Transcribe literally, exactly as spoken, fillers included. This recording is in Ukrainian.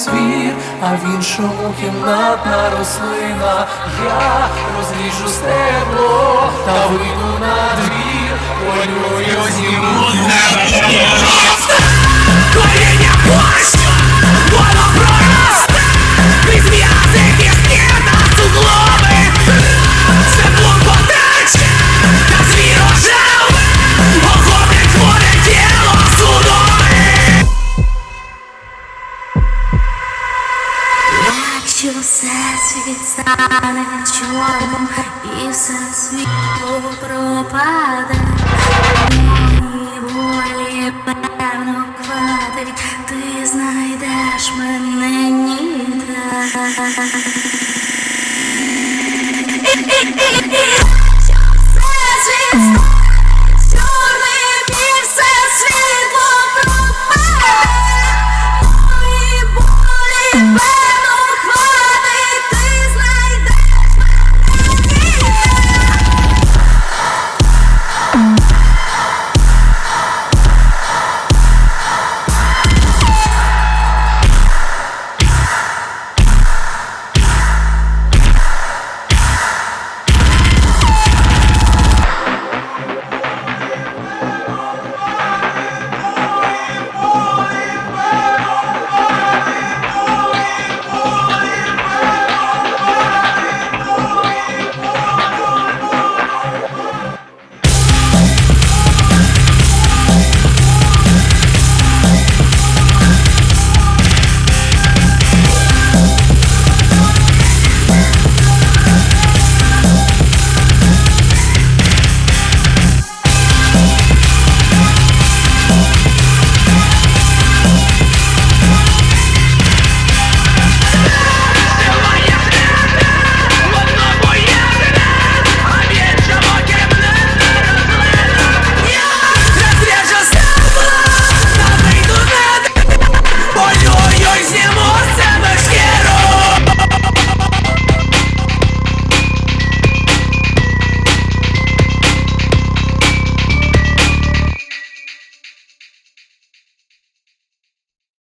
твір, а в іншому кімнатна рослина. Я розріжу стебло та вийду на двір, полюю зніму коріння плащу, воно проросте крізь м'язи, кістки та суглоби. Це потече, та звір оживе, охопить твоє тіло судоми. Якщо всесвіт стане чорним і все світло пропаде, мої болі певно хватить, ти знайдеш мене ніде. Якщо всесвіт стане чорним і все світло пропаде, мої болі